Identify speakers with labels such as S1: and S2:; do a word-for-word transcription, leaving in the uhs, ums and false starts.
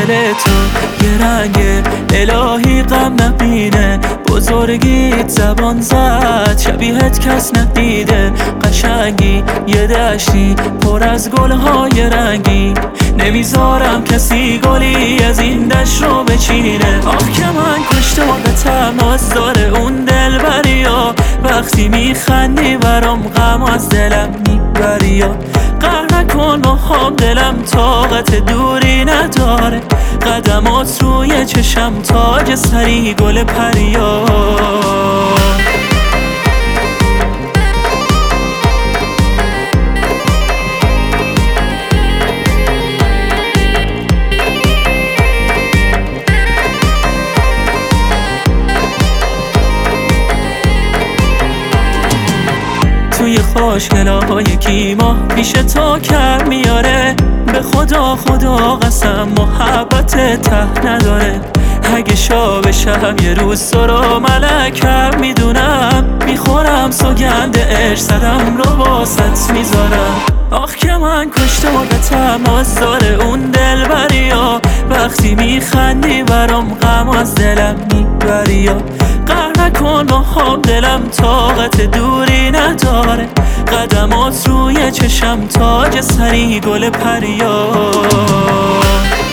S1: دل تو یه رنگ الهی غم نبینه، بزرگیت زبان زد شبیهت کس ندیده. قشنگی یه دشتی پر از گلهای رنگی، نمیذارم کسی گلی از این دشت رو بچینه. آه که من کشتادتم نازدار اون دلبریا، وقتی میخندی برام غم از دلم میبریا. قهر نکن با هم دلم طاقت دوری نداره، قدمات روی چشم تاج سری گل پریا. توی خوشگلاهای کیما پیش تو کر میاره، به خدا خدا قسم محبت ته نداره. اگه شا بشم یه روز تو رو ملکم میدونم، میخورم سوگند عشق صدم رو باست میذارم. آخ که من کشتادتم نازدار اون دلبریا، وقتی میخندی برام غم از دلم میبریا. قهر نکن با هم دلم طاقت دوری نداره، قدمات روی چشم تاج سری گل پریا.